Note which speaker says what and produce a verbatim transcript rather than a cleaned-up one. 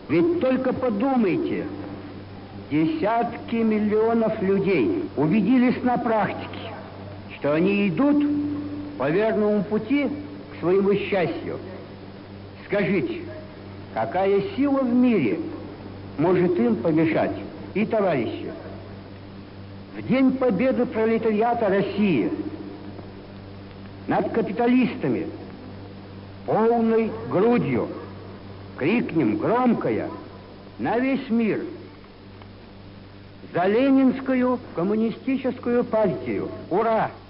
Speaker 1: Ведь только подумайте, десятки миллионов людей убедились на практике, что они идут по верному пути к своему счастью. Скажите, какая сила в мире может им помешать? И, товарищи, в день победы пролетариата России над капиталистами полной грудью крикнем громкое на весь мир: за Ленинскую коммунистическую партию! Ура!